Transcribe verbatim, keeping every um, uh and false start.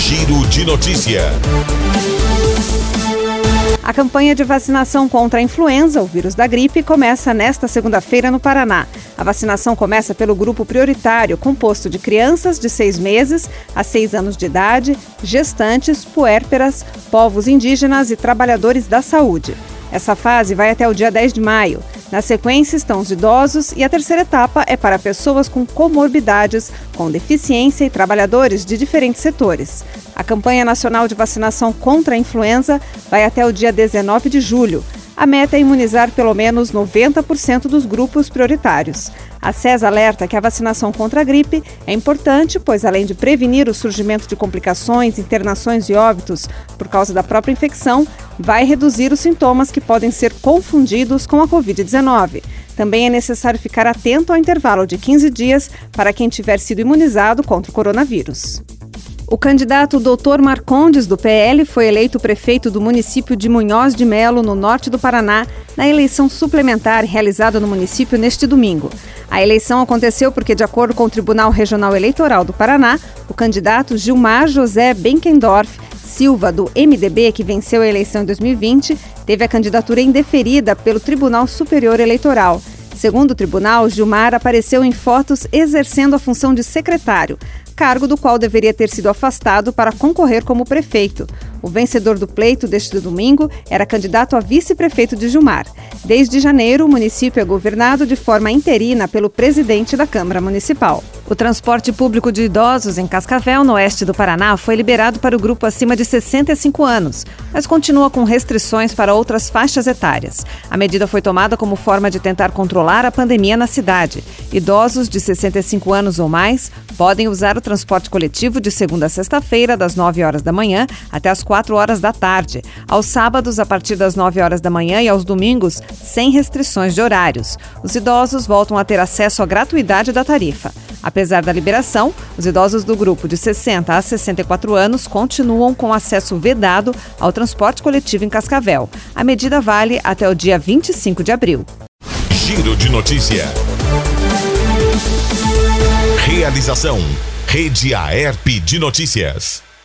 Giro de Notícia. A campanha de vacinação contra a influenza, o vírus da gripe, começa nesta segunda-feira no Paraná. A vacinação começa pelo grupo prioritário, composto de crianças de seis meses a seis anos de idade, gestantes, puérperas, povos indígenas e trabalhadores da saúde. Essa fase vai até o dia dez de maio. Na sequência estão os idosos e a terceira etapa é para pessoas com comorbidades, com deficiência e trabalhadores de diferentes setores. A campanha nacional de vacinação contra a influenza vai até o dia dezenove de julho. A meta é imunizar pelo menos noventa por cento dos grupos prioritários. A S E S alerta que a vacinação contra a gripe é importante, pois além de prevenir o surgimento de complicações, internações e óbitos por causa da própria infecção, vai reduzir os sintomas que podem ser confundidos com a covid dezenove. Também é necessário ficar atento ao intervalo de quinze dias para quem tiver sido imunizado contra o coronavírus. O candidato doutor Marcondes, do P L, foi eleito prefeito do município de Munhoz de Melo, no norte do Paraná, na eleição suplementar realizada no município neste domingo. A eleição aconteceu porque, de acordo com o Tribunal Regional Eleitoral do Paraná, o candidato Gilmar José Benkendorf Silva, do M D B, que venceu a eleição em dois mil e vinte, teve a candidatura indeferida pelo Tribunal Superior Eleitoral. Segundo o tribunal, Gilmar apareceu em fotos exercendo a função de secretário, cargo do qual deveria ter sido afastado para concorrer como prefeito. O vencedor do pleito deste domingo era candidato a vice-prefeito de Gilmar. Desde janeiro, o município é governado de forma interina pelo presidente da Câmara Municipal. O transporte público de idosos em Cascavel, no oeste do Paraná, foi liberado para o grupo acima de sessenta e cinco anos, mas continua com restrições para outras faixas etárias. A medida foi tomada como forma de tentar controlar a pandemia na cidade. Idosos de sessenta e cinco anos ou mais podem usar o transporte coletivo de segunda a sexta-feira, das nove horas da manhã até as quatro horas da tarde. Aos sábados, a partir das nove horas da manhã e aos domingos, sem restrições de horários. Os idosos voltam a ter acesso à gratuidade da tarifa. Apesar da liberação, os idosos do grupo de sessenta a sessenta e quatro anos continuam com acesso vedado ao transporte coletivo em Cascavel. A medida vale até o dia vinte e cinco de abril. Giro de Notícia. Realização: Rede Aerp de Notícias.